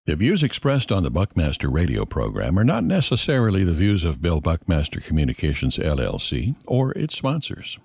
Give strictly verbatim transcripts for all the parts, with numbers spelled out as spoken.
The views expressed on the Buckmaster radio program are not necessarily the views of Bill Buckmaster Communications, L L C, or its sponsors.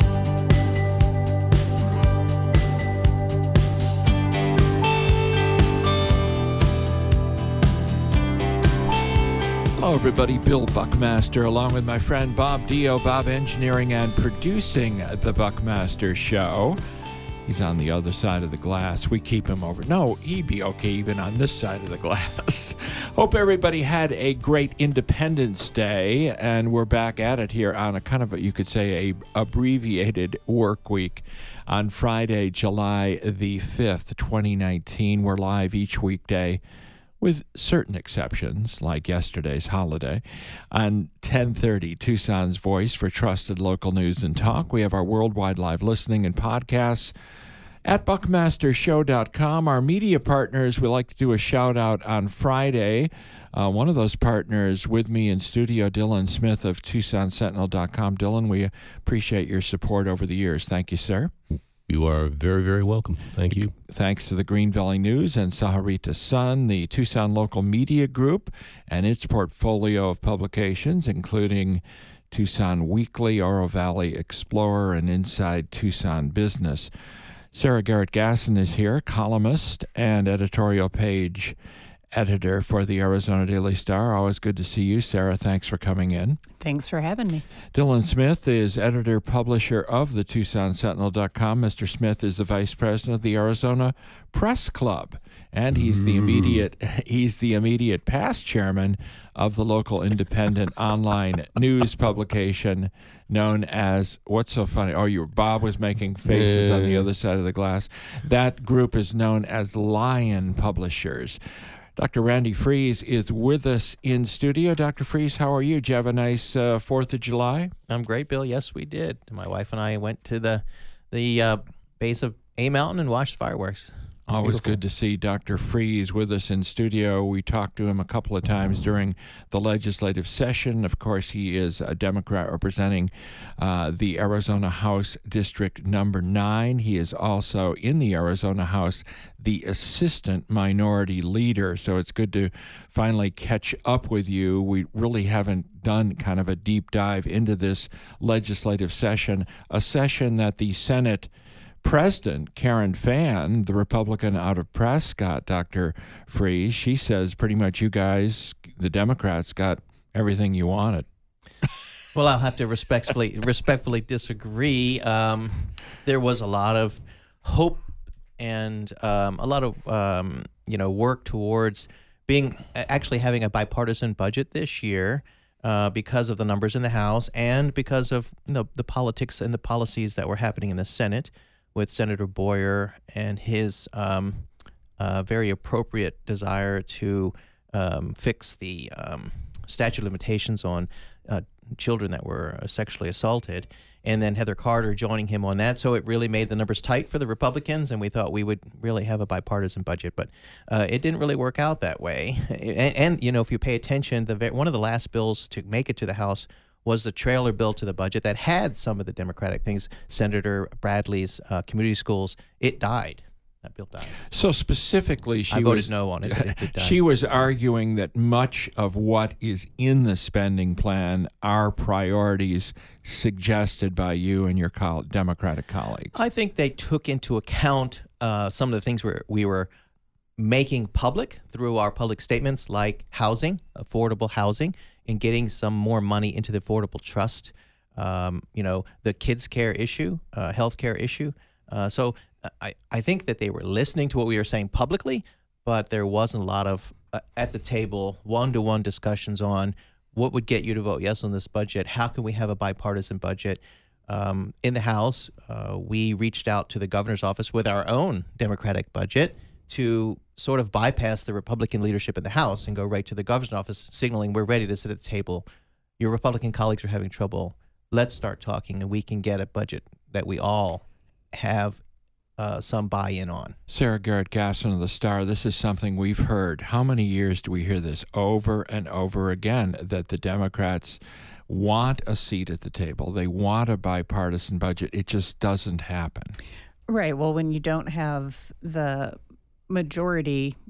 Hello, everybody. Bill Buckmaster, along with my friend Bob Dio, Bob engineering and producing the Buckmaster Show. He's on the other side of the glass. We keep him over. No, he'd be okay even on this side of the glass. Hope everybody had a great Independence Day, and we're back at it here on a kind of, a, you could say, a abbreviated work week on Friday, July the fifth, twenty nineteen. We're live each weekday, with certain exceptions, like yesterday's holiday, on ten thirty, Tucson's Voice for trusted local news and talk. We have our worldwide live listening and podcasts at buckmaster show dot com. Our media partners, we like to do a shout-out on Friday. Uh, one of those partners with me in studio, Dylan Smith of Tucson Sentinel dot com. Dylan, we appreciate your support over the years. Thank you, sir. You are very, very welcome. Thank you. Thanks to the Green Valley News and Sahuarita Sun, the Tucson Local Media Group, and its portfolio of publications, including Tucson Weekly, Oro Valley Explorer, and Inside Tucson Business. Sarah Garrett Gasson is here, columnist and editorial page editor for the Arizona Daily Star. Always good to see you, Sarah. Thanks for coming in. Thanks for having me. Dylan Smith is editor-publisher of the Tucson Sentinel dot com. Mister Smith is the vice president of the Arizona Press Club, and he's the immediate he's the immediate past chairman of the local independent online news publication known as, what's so funny? Oh, you Bob was making faces on the other side of the glass. That group is known as Lion Publishers. Doctor Randy Fries is with us in studio. Doctor Fries, how are you? Did you have a nice uh, fourth of July? I'm great, Bill. Yes, we did. My wife and I went to the the uh, base of A Mountain and watched fireworks. It's Always beautiful. good to see Doctor Fries with us in studio. We talked to him a couple of times during the legislative session. Of course, he is a Democrat representing uh, the Arizona House District Number nine. He is also in the Arizona House the assistant minority leader. So it's good to finally catch up with you. We really haven't done kind of a deep dive into this legislative session, a session that the Senate President Karen Fann, the Republican out of Prescott, Doctor Fries, she says pretty much you guys, the Democrats, got everything you wanted. Well, I'll have to respectfully respectfully disagree. Um, there was a lot of hope and um, a lot of um, you know work towards being actually having a bipartisan budget this year uh, because of the numbers in the House and because of you know, the politics and the policies that were happening in the Senate, with Senator Boyer and his um, uh, very appropriate desire to um, fix the um, statute of limitations on uh, children that were sexually assaulted, and then Heather Carter joining him on that. So it really made the numbers tight for the Republicans, and we thought we would really have a bipartisan budget, but uh, it didn't really work out that way. And, and you know, if you pay attention, the one of the last bills to make it to the House was the trailer bill to the budget that had some of the Democratic things, Senator Bradley's uh, community schools. It died. That bill died. So specifically, she I voted was, no on it. it, it died. She was arguing that much of what is in the spending plan are priorities suggested by you and your coll- Democratic colleagues. I think they took into account uh, some of the things we were, we were making public through our public statements, like housing, affordable housing, and getting some more money into the Affordable Trust, um, you know, the kids' care issue, uh, health care issue. Uh, so I, I think that they were listening to what we were saying publicly, but there wasn't a lot of, uh, at the table, one-to-one discussions on what would get you to vote yes on this budget, how can we have a bipartisan budget. Um, in the House, uh, we reached out to the governor's office with our own Democratic budget to sort of bypass the Republican leadership in the House and go right to the governor's office, signaling we're ready to sit at the table. Your Republican colleagues are having trouble. Let's start talking, and we can get a budget that we all have uh, some buy-in on. Sarah Garrett Gasson of the Star, this is something we've heard. How many years do we hear this over and over again, that the Democrats want a seat at the table? They want a bipartisan budget. It just doesn't happen. Right. Well, when you don't have the majority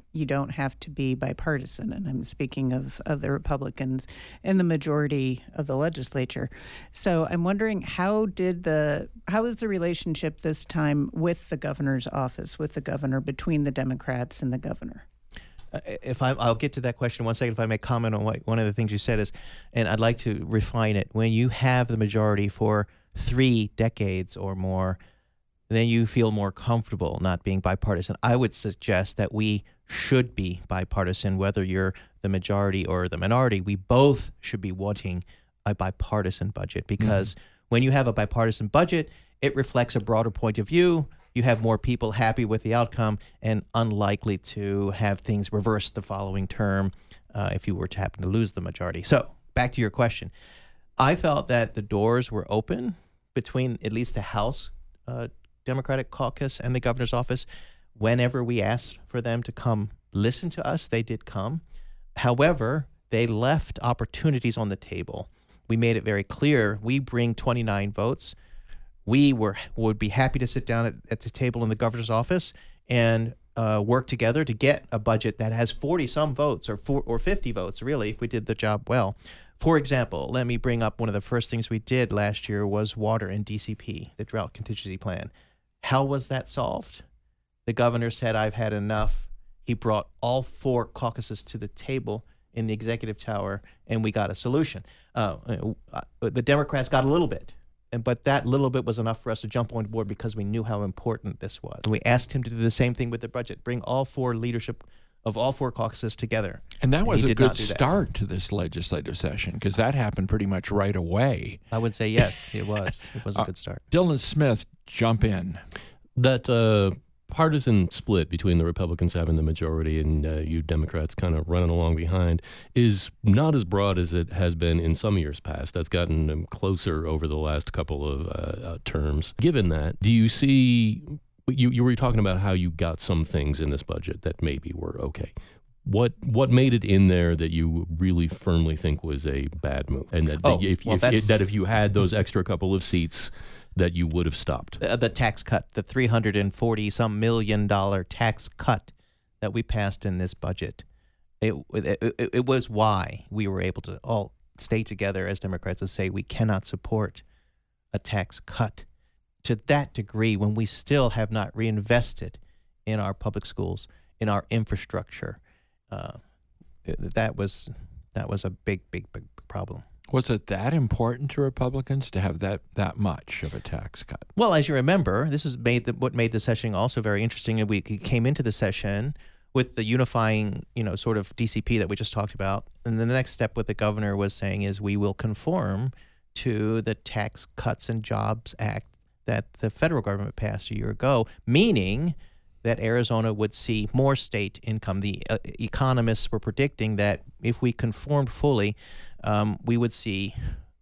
you don't have to be bipartisan, and I'm speaking of, of the Republicans in the majority of the legislature. So I'm wondering, how did the how is the relationship this time with the governor's office, with the governor, between the Democrats and the governor? Uh, if I, I'll get to that question in one second. If I may comment on what one of the things you said is, and I'd like to refine it. When you have the majority for three decades or more, then you feel more comfortable not being bipartisan. I would suggest that we should be bipartisan, whether you're the majority or the minority. We both should be wanting a bipartisan budget, because mm-hmm. when you have a bipartisan budget, it reflects a broader point of view. You have more people happy with the outcome and unlikely to have things reversed the following term uh, if you were to happen to lose the majority. So back to your question. I felt that the doors were open between at least the House uh, Democratic caucus and the governor's office. Whenever we asked for them to come listen to us, they did come. However, they left opportunities on the table. We made it very clear we bring twenty-nine votes. We were would be happy to sit down at, at the table in the governor's office and uh, work together to get a budget that has forty-some votes or four, or fifty votes, really, if we did the job well. For example, let me bring up one of the first things we did last year was water and D C P, the Drought Contingency Plan. How was that solved? The governor said, I've had enough. He brought all four caucuses to the table in the executive tower, and we got a solution. Uh, the Democrats got a little bit. And, but that little bit was enough for us to jump on board because we knew how important this was. We asked him to do the same thing with the budget, bring all four leadership of all four caucuses together. And that was and a good start to this legislative session, because that happened pretty much right away. I would say yes, it was. It was a uh, good start. Dylan Smith, jump in. That uh, partisan split between the Republicans having the majority and uh, you Democrats kind of running along behind is not as broad as it has been in some years past. That's gotten um, closer over the last couple of uh, uh, terms. Given that, do you see, you, you were talking about how you got some things in this budget that maybe were okay. What what made it in there that you really firmly think was a bad move? And that, oh, that, if, well, if, that's... that if you had those extra couple of seats, that you would have stopped? The, the tax cut, the three hundred forty some million dollar tax cut that we passed in this budget. It, it, it was why we were able to all stay together as Democrats and say we cannot support a tax cut to that degree when we still have not reinvested in our public schools, in our infrastructure. Uh, that was that was a big, big, big problem. Was it that important to Republicans to have that, that much of a tax cut? Well, as you remember, this is made the, what made the session also very interesting. And we came into the session with the unifying, you know, sort of D C P that we just talked about. And then the next step what the governor was saying is we will conform to the Tax Cuts and Jobs Act that the federal government passed a year ago, meaning that Arizona would see more state income. The uh, economists were predicting that if we conformed fully, um, we would see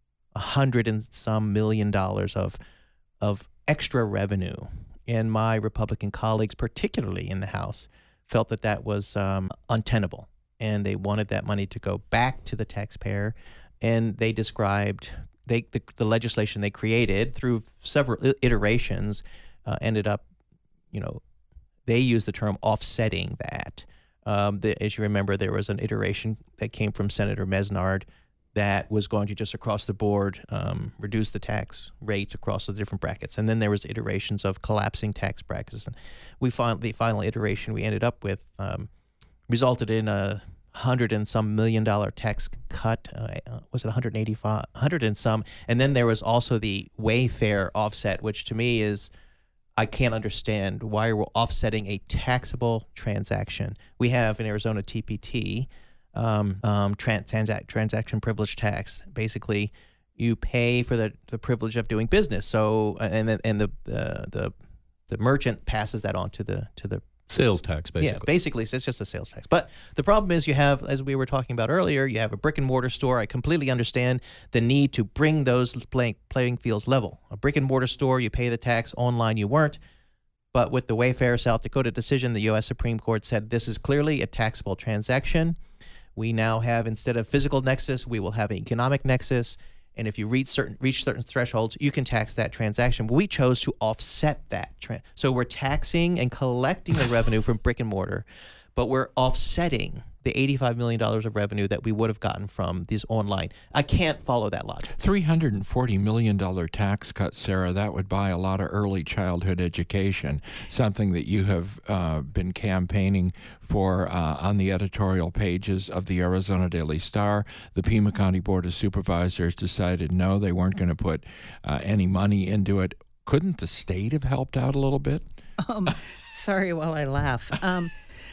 a hundred and some million dollars of of extra revenue. And my Republican colleagues, particularly in the House, felt that that was um, untenable, and they wanted that money to go back to the taxpayer. And they described they the, the legislation they created through several iterations uh, ended up, you know, they used the term offsetting that. Um, the, as you remember, there was an iteration that came from Senator Mesnard that was going to just across the board um, reduce the tax rates across the different brackets. And then there was iterations of collapsing tax brackets. And we found the final iteration we ended up with um, resulted in a hundred and some million dollar tax cut. Uh, was it one hundred eighty-five, one hundred and some? And then there was also the Wayfair offset, which to me is, I can't understand why we're offsetting a taxable transaction. We have in Arizona T P T, um, um, trans- transac- transaction privilege tax. Basically, you pay for the, the privilege of doing business. So, and the, and the the the the merchant passes that on to the to the sales tax, basically. Yeah, basically, it's just a sales tax. But the problem is you have, as we were talking about earlier, you have a brick and mortar store. I completely understand the need to bring those playing, playing fields level. A brick and mortar store, you pay the tax. Online, you weren't. But with the Wayfair South Dakota decision, the U S Supreme Court said this is clearly a taxable transaction. We now have, instead of physical nexus, we will have an economic nexus. And if you reach certain reach certain thresholds, you can tax that transaction. But we chose to offset that. Tra- so we're taxing and collecting the revenue from brick and mortar, but we're offsetting the eighty-five million dollars of revenue that we would have gotten from these online. I can't follow that logic. three hundred forty million dollars tax cut, Sarah, that would buy a lot of early childhood education, something that you have uh, been campaigning for uh, on the editorial pages of the Arizona Daily Star. The Pima County Board of Supervisors decided no, they weren't going to put uh, any money into it. Couldn't the state have helped out a little bit? Um, sorry while I laugh. Um,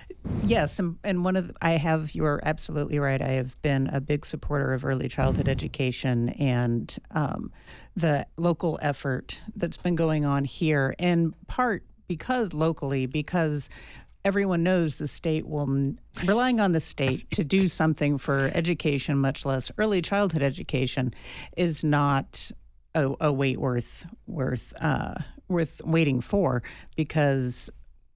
Yes, and, and one of the, I have, you're absolutely right. I have been a big supporter of early childhood education and um, the local effort that's been going on here, in part because locally, because everyone knows the state will, relying on the state to do something for education, much less early childhood education, is not a, a wait worth worth uh, worth waiting for, because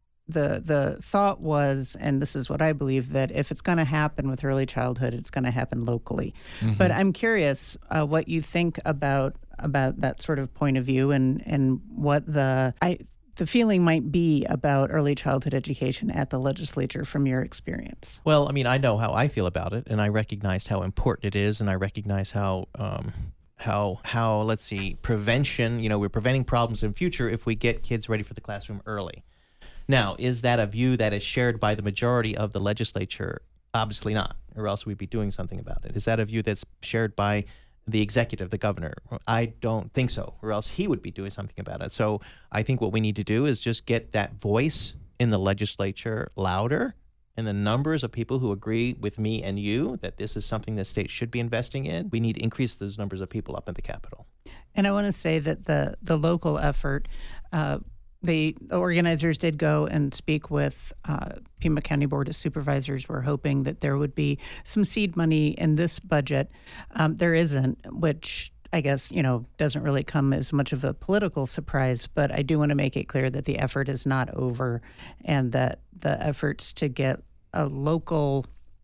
The the thought was, and this is what I believe, that if it's going to happen with early childhood, it's going to happen locally. Mm-hmm. But I'm curious uh, what you think about about that sort of point of view, and, and what the I the feeling might be about early childhood education at the legislature from your experience. Well, I mean, I know how I feel about it, and I recognize how important it is, and I recognize how um, how how let's see prevention. You know, we're preventing problems in future if we get kids ready for the classroom early. Now, is that a view that is shared by the majority of the legislature? Obviously not, or else we'd be doing something about it. Is that a view that's shared by the executive, the governor? I don't think so, or else he would be doing something about it. So I think what we need to do is just get that voice in the legislature louder, and the numbers of people who agree with me and you that this is something the state should be investing in. We need to increase those numbers of people up in the Capitol. And I want to say that the, the local effort, uh, The organizers did go and speak with uh, Pima County Board of Supervisors. We're hoping that there would be some seed money in this budget. Um, there isn't, which I guess, you know, doesn't really come as much of a political surprise, but I do want to make it clear that the effort is not over, and that the efforts to get a local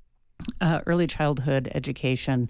uh, early childhood education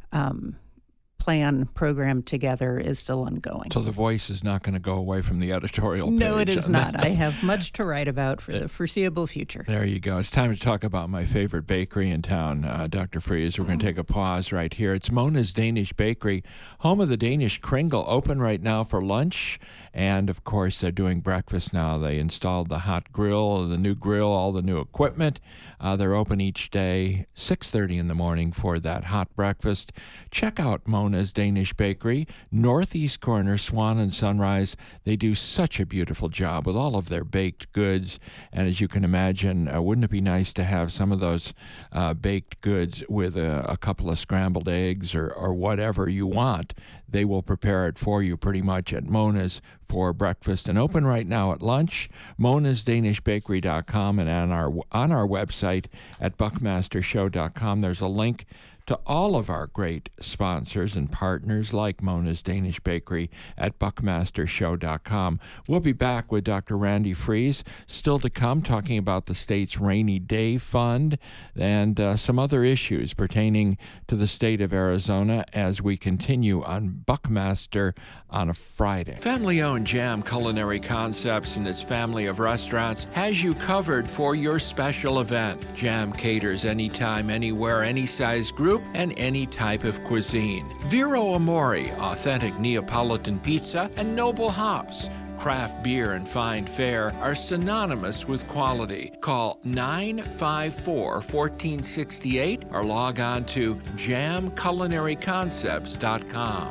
um plan program together is still ongoing. So the voice is not going to go away from the editorial page. No, it is not. I have much to write about for the foreseeable future. There you go. It's time to talk about my favorite bakery in town, uh, Doctor Freeze. We're going to take a pause right here. It's Mona's Danish Bakery, home of the Danish Kringle, open right now for lunch. And, of course, they're doing breakfast now. They installed the hot grill, the new grill, all the new equipment. Uh, they're open each day, six thirty in the morning for that hot breakfast. Check out Mona's Danish Bakery, northeast corner, Swan and Sunrise. They do such a beautiful job with all of their baked goods. And as you can imagine, uh, wouldn't it be nice to have some of those uh, baked goods with a, a couple of scrambled eggs or, or whatever you want? They will prepare it for you pretty much at Mona's for breakfast, and open right now at lunch. monas danish bakery dot com, and on our on our website at buckmaster show dot com there's a link to all of our great sponsors and partners like Mona's Danish Bakery at buckmaster show dot com. We'll be back with Doctor Randy Freeze, still to come, talking about the state's Rainy Day Fund and uh, some other issues pertaining to the state of Arizona as we continue on Buckmaster on a Friday. Family-owned Jam Culinary Concepts and its family of restaurants has you covered for your special event. Jam caters anytime, anywhere, any size group, and any type of cuisine. Vero Amore, authentic Neapolitan pizza, and Noble Hops. Craft beer and fine fare are synonymous with quality. Call nine five four, one four six eight or log on to jam culinary concepts dot com.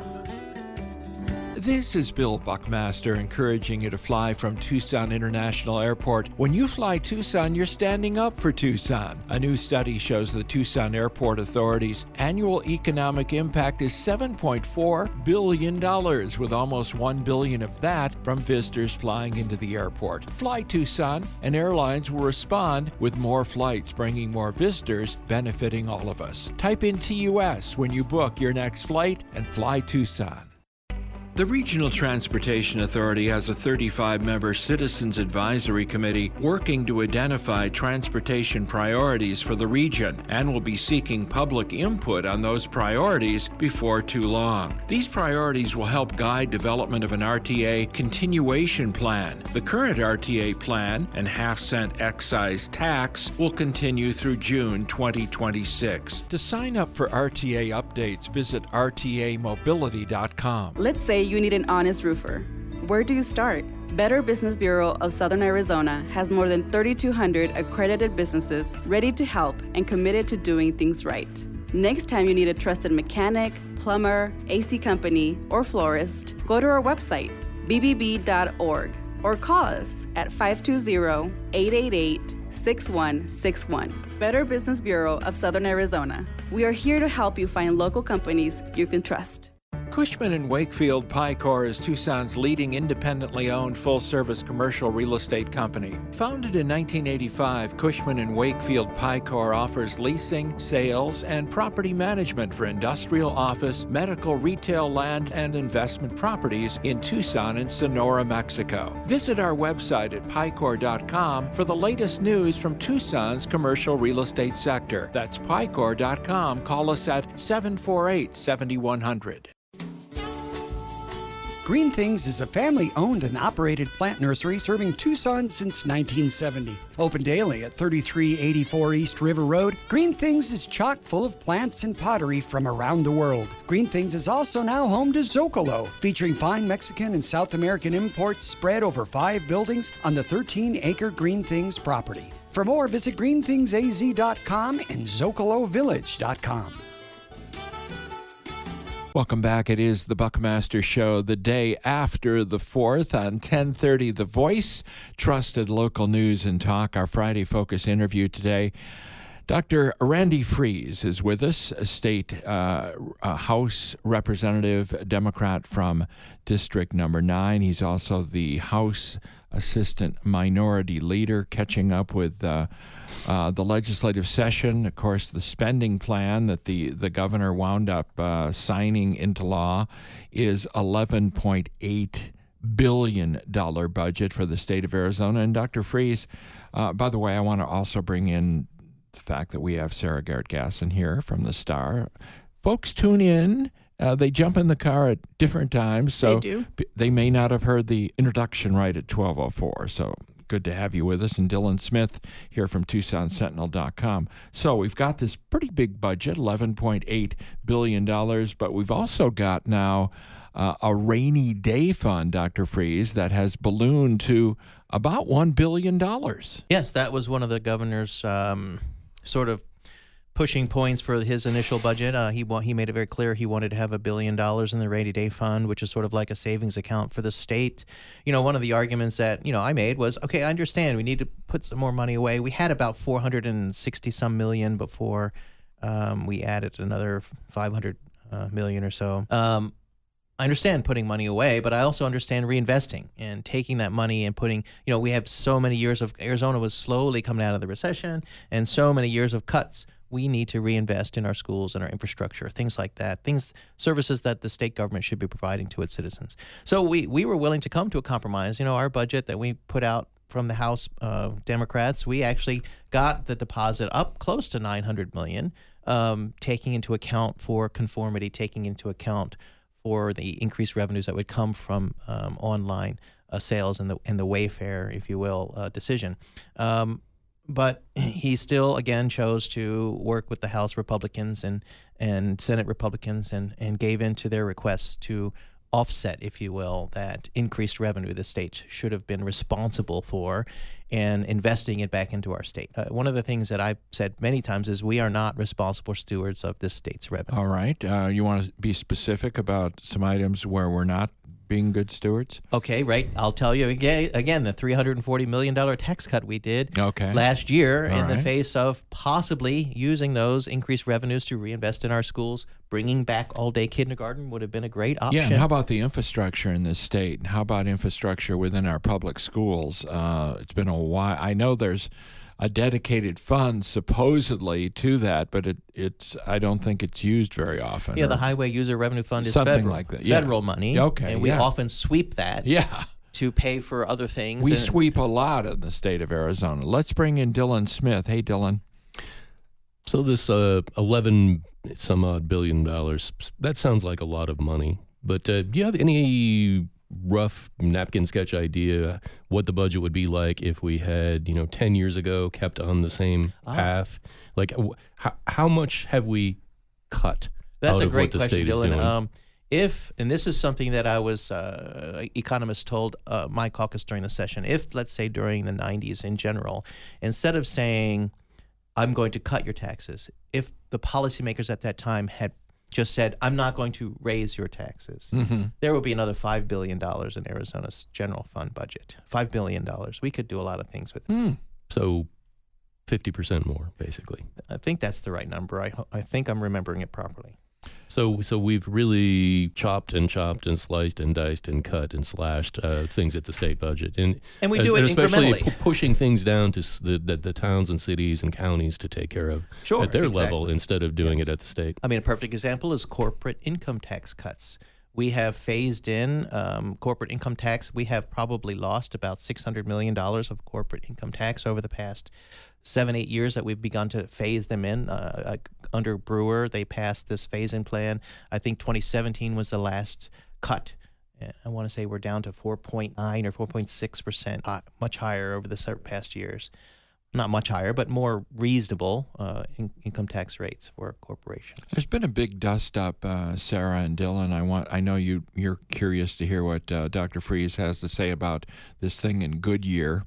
This is Bill Buckmaster encouraging you to fly from Tucson International Airport. When you fly Tucson, you're standing up for Tucson. A new study shows the Tucson Airport Authority's annual economic impact is seven point four billion dollars, with almost one billion dollars of that from visitors flying into the airport. Fly Tucson, and airlines will respond with more flights, bringing more visitors, benefiting all of us. Type in T U S when you book your next flight and fly Tucson. The Regional Transportation Authority has a thirty-five member Citizens Advisory Committee working to identify transportation priorities for the region and will be seeking public input on those priorities before too long. These priorities will help guide development of an R T A continuation plan. The current R T A plan and half-cent excise tax will continue through June twenty twenty-six. To sign up for R T A updates, visit R T A mobility dot com. Let's say you need an honest roofer. Where do you start? Better Business Bureau of Southern Arizona has more than thirty-two hundred accredited businesses ready to help and committed to doing things right. Next time you need a trusted mechanic, plumber, A C company, or florist, go to our website, b b b dot org, or call us at five two zero, eight eight eight, six one six one. Better Business Bureau of Southern Arizona. We are here to help you find local companies you can trust. Cushman and Wakefield Picor is Tucson's leading independently owned full-service commercial real estate company. Founded in nineteen eighty-five, Cushman and Wakefield Picor offers leasing, sales, and property management for industrial, office, medical, retail, land, and investment properties in Tucson and Sonora, Mexico. Visit our website at picor dot com for the latest news from Tucson's commercial real estate sector. That's picor dot com. Call us at seven four eight, seven one zero zero. Green Things is a family-owned and operated plant nursery serving Tucson since nineteen seventy. Open daily at thirty-three eighty-four East River Road, Green Things is chock full of plants and pottery from around the world. Green Things is also now home to Zocalo, featuring fine Mexican and South American imports spread over five buildings on the thirteen acre Green Things property. For more, visit green things a z dot com and zocalo village dot com. Welcome back. It is the Buckmaster Show, the day after the fourth on ten thirty The Voice, trusted local news and talk. Our Friday Focus interview today. Doctor Randy Fries is with us, a state uh, a House Representative, Democrat from District Number nine. He's also the House Assistant Minority Leader, catching up with uh, uh, the legislative session. Of course, the spending plan that the, the governor wound up uh, signing into law is eleven point eight billion dollars budget for the state of Arizona. And Doctor Fries, uh, by the way, I want to also bring in the fact that we have Sarah Garrett Gasson here from the Star. Folks tune in. Uh, they jump in the car at different times, so They do. p- they may not have heard the introduction right at twelve oh four. So good to have you with us. And Dylan Smith here from Tucson Sentinel dot com. So we've got this pretty big budget, eleven point eight billion dollars, but we've also got now uh, a rainy day fund, Doctor Fries, that has ballooned to about one billion dollars. Yes, that was one of the governor's um, sort of pushing points for his initial budget. Uh, he wa- he made it very clear he wanted to have a billion dollars in the rainy day fund, which is sort of like a savings account for the state. You know, one of the arguments that, you know, I made was, okay, I understand we need to put some more money away. We had about four hundred sixty some million before um, we added another five hundred uh, million or so. Um, I understand putting money away, but I also understand reinvesting and taking that money and putting, you know, we have so many years of, Arizona was slowly coming out of the recession and so many years of cuts. We need to reinvest in our schools and our infrastructure, things like that, things, services that the state government should be providing to its citizens. So we, we were willing to come to a compromise. You know, our budget that we put out from the House uh, Democrats, we actually got the deposit up close to nine hundred million dollars, um, taking into account for conformity, taking into account for the increased revenues that would come from um, online uh, sales and the and the Wayfair, if you will, uh, decision. Um, But he still, again, chose to work with the House Republicans and, and Senate Republicans and, and gave in to their requests to offset, if you will, that increased revenue the state should have been responsible for and investing it back into our state. Uh, one of the things that I've said many times is we are not responsible stewards of this state's revenue. All right. Uh, you want to be specific about some items where we're not being good stewards? Okay, right. I'll tell you again, again the three hundred forty million dollars tax cut we did Okay. last year All in the right. face of possibly using those increased revenues to reinvest in our schools. Bringing back all-day kindergarten would have been a great option. Yeah, and how about the infrastructure in this state? And how about infrastructure within our public schools? Uh, it's been a while. I know there's a dedicated fund supposedly to that, but it, it's I don't think it's used very often. Yeah, or the Highway User Revenue Fund is something federal, like that. Yeah. federal money. Okay, and we yeah. often sweep that Yeah. to pay for other things. We and- sweep a lot in the state of Arizona. Let's bring in Dylan Smith. Hey, Dylan. So this uh, eleven some odd billion dollars, that sounds like a lot of money. But uh, do you have any rough napkin sketch idea what the budget would be like if we had, you know, ten years ago kept on the same Ah. path? Like, w- how, how much have we cut That's out a of great what the question, state is Dylan. doing? Um, if, and this is something that I was, uh, economists told uh, my caucus during the session, if, let's say, during the nineties in general, instead of saying, I'm going to cut your taxes, if the policymakers at that time had just said, I'm not going to raise your taxes, Mm-hmm. there would be another five billion dollars in Arizona's general fund budget. five billion dollars. We could do a lot of things with it. Mm. So fifty percent more, basically. I think that's the right number. I, ho- I think I'm remembering it properly. So, so we've really chopped and chopped and sliced and diced and cut and slashed uh, things at the state budget, and And we as- do it especially incrementally. pu- pushing things down to s- the, the the towns and cities and counties to take care of Sure, at their level exactly. instead of doing Yes. it at the state. I mean, a perfect example is corporate income tax cuts. We have phased in um, corporate income tax. We have probably lost about six hundred million dollars of corporate income tax over the past seven, eight years that we've begun to phase them in. Uh, uh, under Brewer, they passed this phase-in plan. I think twenty seventeen was the last cut. Uh, I want to say we're down to four point nine or four point six percent, uh, much higher over the se- past years. Not much higher, but more reasonable uh, in- income tax rates for corporations. There's been a big dust up, uh, Sarah and Dylan. I want. I know you. You're curious to hear what uh, Doctor Freeze has to say about this thing in Goodyear,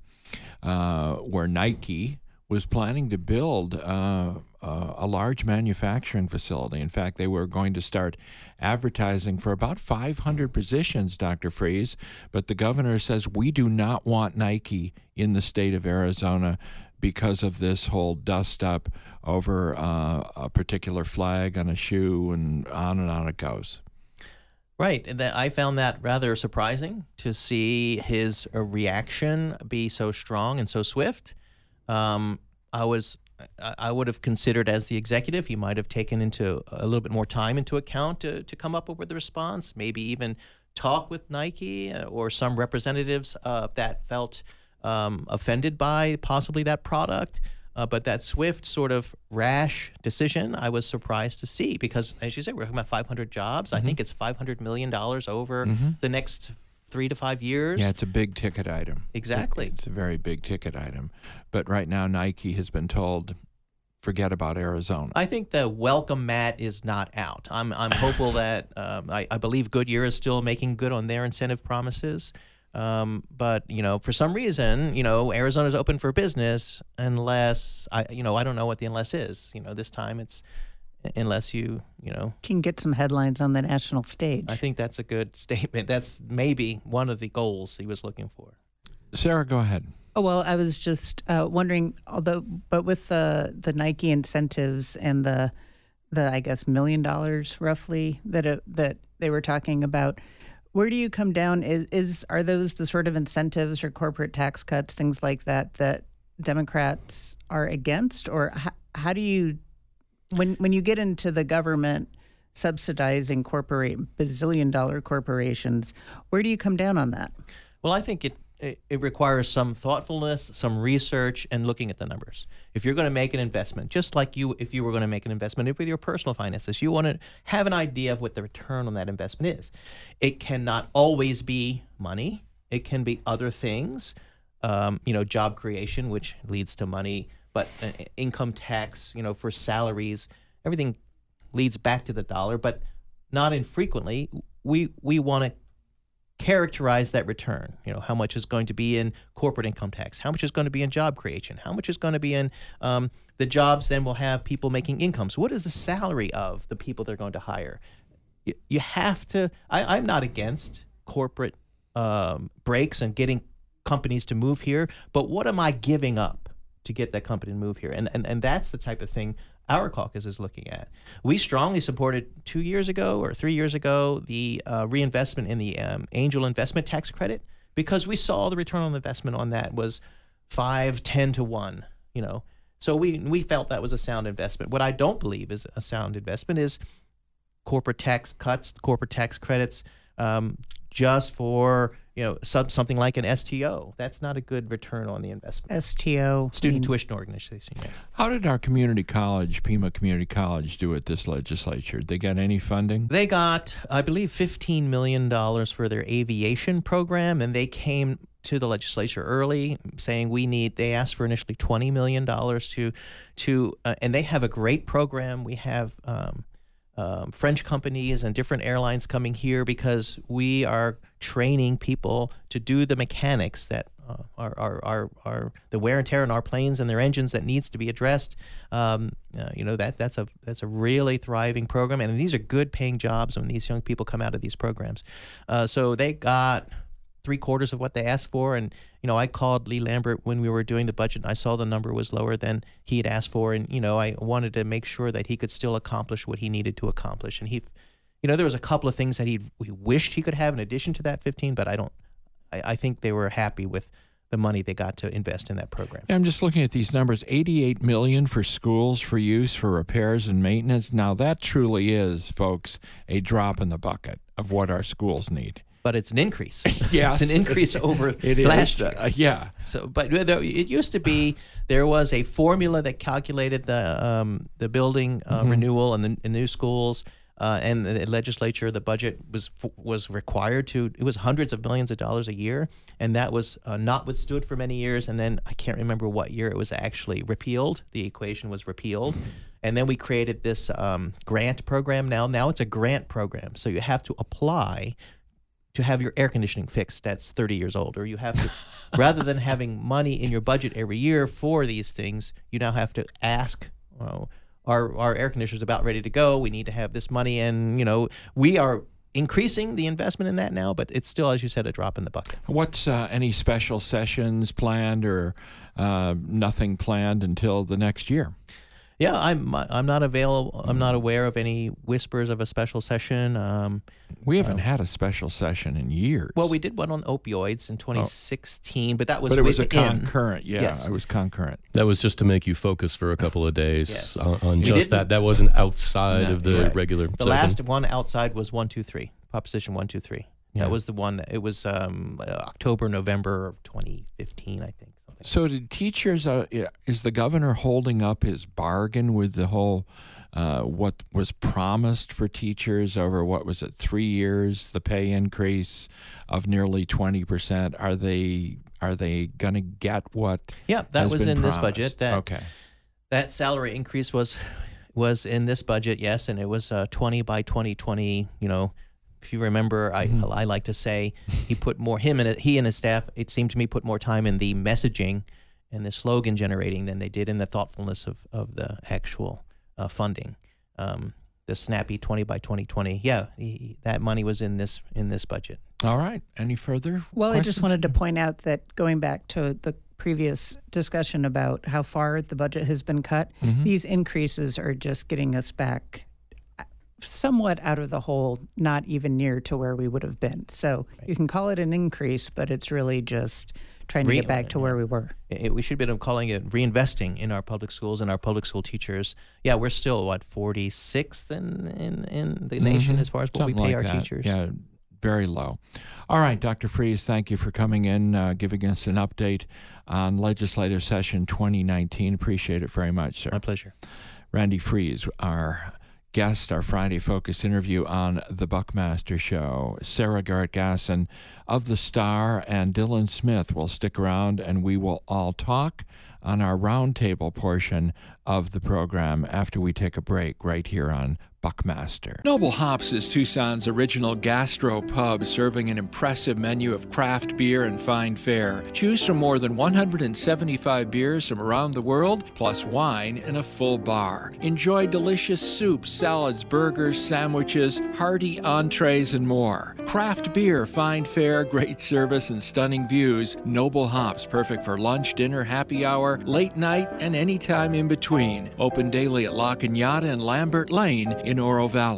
uh, where Nike was planning to build uh, uh, a large manufacturing facility. In fact, they were going to start advertising for about five hundred positions, Doctor Freeze. But the governor says we do not want Nike in the state of Arizona because of this whole dust up over uh, a particular flag on a shoe, and on and on it goes. Right, and that I found that rather surprising to see his uh, reaction be so strong and so swift. Um, I was, I I would have considered as the executive, he might have taken into a little bit more time into account to to come up with a response. Maybe even talk with Nike uh, or some representatives uh, that felt um, offended by possibly that product. Uh, but that swift, sort of rash decision, I was surprised to see because, as you said, we're talking about five hundred jobs. Mm-hmm. I think it's five hundred million dollars over Mhm. the next three to five years. Yeah, it's a big ticket item. Exactly. It- it's a very big ticket item. But right now, Nike has been told, forget about Arizona. I think the welcome mat is not out. I'm I'm hopeful that um, I, I believe Goodyear is still making good on their incentive promises. Um, but you know, for some reason, you know, Arizona's open for business unless I, you know, I don't know what the unless is. You know, this time it's unless you, you know, Can get some headlines on the national stage. I think that's a good statement. That's maybe one of the goals he was looking for. Sarah, go ahead. Oh, well, I was just uh, wondering, although, but with the the Nike incentives and the the I guess million dollars roughly that it, that they were talking about, where do you come down? Is, is are those the sort of incentives or corporate tax cuts, things like that, that Democrats are against, or how, how do you, when when you get into the government subsidizing corporate bazillion dollar corporations, where do you come down on that? Well, I think it, it, it requires some thoughtfulness, some research, and looking at the numbers. If you're going to make an investment, just like you, if you were going to make an investment with your personal finances, you want to have an idea of what the return on that investment is. It cannot always be money. It can be other things, um, you know, job creation, which leads to money, but uh, income tax, you know, for salaries, everything leads back to the dollar, but not infrequently, we we want to characterize that return. You know, how much is going to be in corporate income tax? How much is going to be in job creation? How much is going to be in um, the jobs then will have people making incomes? What is the salary of the people they're going to hire? You, you have to, I, I'm not against corporate um, breaks and getting companies to move here, but what am I giving up to get that company to move here? And, and, and that's the type of thing our caucus is looking at. We strongly supported two years ago or three years ago the uh, reinvestment in the um, angel investment tax credit because we saw the return on investment on that was five, ten to one you know. So we we felt that was a sound investment. What I don't believe is a sound investment is corporate tax cuts, corporate tax credits, um, just for, you know, some, something like an S T O. That's not a good return on the investment. S T O. Student I mean, tuition organization, yes. How did our community college, Pima Community College, do at this legislature? Did they get any funding? They got, I believe, fifteen million dollars for their aviation program, and they came to the legislature early saying we need, they asked for initially twenty million dollars to, to uh, and they have a great program. We have um, um, French companies and different airlines coming here because we are training people to do the mechanics that uh, are, are, are, are the wear and tear on our planes and their engines that needs to be addressed. Um, uh, you know, that that's a that's a really thriving program, and these are good paying jobs when these young people come out of these programs. Uh, so they got three quarters of what they asked for. And, you know, I called Lee Lambert when we were doing the budget, and I saw the number was lower than he had asked for. And, you know, I wanted to make sure that he could still accomplish what he needed to accomplish. And he, you know, there was a couple of things that he he wished he could have in addition to that fifteen, but I don't, I, I think they were happy with the money they got to invest in that program. I'm just looking at these numbers, eighty-eight million dollars for schools for use for repairs and maintenance. Now that truly is, folks, a drop in the bucket of what our schools need. But it's an increase. Yes. It's an increase over it last is. year. Uh, yeah. So, but it used to be there was a formula that calculated the um, the building uh, mm-hmm. renewal and the, the new schools, uh, and the legislature, the budget was was required to. It was hundreds of millions of dollars a year, and that was uh, not withstood for many years. And then I can't remember what year it was actually repealed. The equation was repealed. And then we created this um, grant program. Now, now it's a grant program, so you have to apply to have your air conditioning fixed that's thirty years old, or you have to, rather than having money in your budget every year for these things, you now have to ask, oh, our our air conditioner's about ready to go, we need to have this money, and, you know, we are increasing the investment in that now, but it's still, as you said, a drop in the bucket. What's uh, any special sessions planned or uh, nothing planned until the next year? Yeah, I'm I'm not available. I'm not aware of any whispers of a special session. Um, we haven't uh, had a special session in years. Well, we did one on opioids in twenty sixteen, oh. but that was but it was a within. concurrent. Yeah, yes. it was concurrent. That was just to make you focus for a couple of days yes. on, on just that. That wasn't outside no, of the right. regular. The session. last one outside was one two three, Proposition one two three. Yeah. That was the one that it was um, uh, October, November of twenty fifteen, I think. So did teachers, uh, is the governor holding up his bargain with the whole, uh, what was promised for teachers over, what was it, three years, the pay increase of nearly twenty percent? Are they are they going to get what Yeah, that has was been in promised? this budget. That, okay. That salary increase was was in this budget, yes, and it was uh, twenty by twenty twenty, you know. If you remember, I mm-hmm. I like to say he put more him and he and his staff. It seemed to me put more time in the messaging and the slogan generating than they did in the thoughtfulness of of the actual uh, funding. Um, the snappy twenty by twenty twenty. Yeah, he, that money was in this in this budget. All right. Any further? Well, questions? I just wanted to point out that going back to the previous discussion about how far the budget has been cut, mm-hmm. these increases are just getting us back somewhat out of the hole, not even near to where we would have been. So right. you can call it an increase, but it's really just trying to Re- get back to where we were. It, we should have been calling it reinvesting in our public schools and our public school teachers. Yeah, we're still, what, forty-sixth in, in, in the mm-hmm. nation as far as what Something we pay like our that. teachers. Yeah, very low. All right, Doctor Freeze, thank you for coming in, uh, giving us an update on legislative session twenty nineteen. Appreciate it very much, sir. My pleasure. Randy Freeze, our guest, our Friday Focus interview on The Buckmaster Show. Sarah Garrett-Gasson of The Star and Dylan Smith will stick around, and we will all talk on our roundtable portion of the program after we take a break right here on Buckmaster. Noble Hops is Tucson's original gastro pub, serving an impressive menu of craft beer and fine fare. Choose from more than one hundred seventy-five beers from around the world, plus wine in a full bar. Enjoy delicious soups, salads, burgers, sandwiches, hearty entrees, and more. Craft beer, fine fare, great service, and stunning views. Noble Hops, perfect for lunch, dinner, happy hour, late night, and any time in between. Open daily at La Cañada and Lambert Lane in Oro Valley.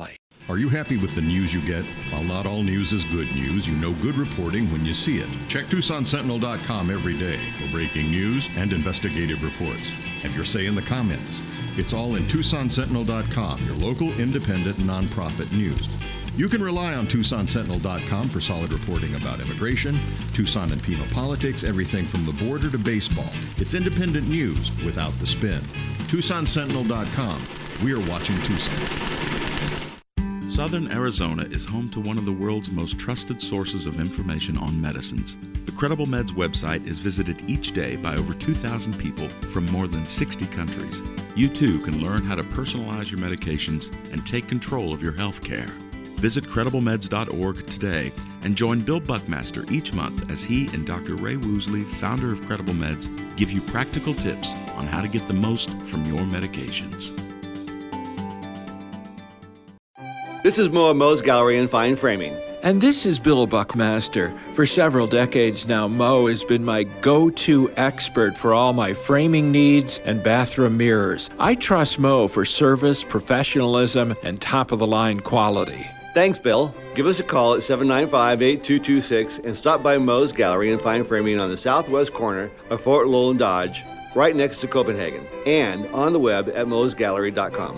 Are you happy with the news you get? While not all news is good news, you know good reporting when you see it. Check Tucson Sentinel dot com every day for breaking news and investigative reports. Have your say in the comments. It's all in Tucson Sentinel dot com, your local independent nonprofit news. You can rely on Tucson Sentinel dot com for solid reporting about immigration, Tucson and Pima politics, everything from the border to baseball. It's independent news without the spin. Tucson Sentinel dot com. We are watching Tucson. Southern Arizona is home to one of the world's most trusted sources of information on medicines. The Credible Meds website is visited each day by over two thousand people from more than sixty countries. You too can learn how to personalize your medications and take control of your health care. Visit credible meds dot org today and join Bill Buckmaster each month as he and Doctor Ray Woosley, founder of Credible Meds, give you practical tips on how to get the most from your medications. This is Mo at Mo's Gallery and Fine Framing. And this is Bill Buckmaster. For several decades now, Mo has been my go-to expert for all my framing needs and bathroom mirrors. I trust Mo for service, professionalism, and top-of-the-line quality. Thanks, Bill. Give us a call at seven nine five, eight two two six and stop by Mo's Gallery and Fine Framing on the southwest corner of Fort Lowell and Dodge, right next to Copenhagen, and on the web at mos gallery dot com.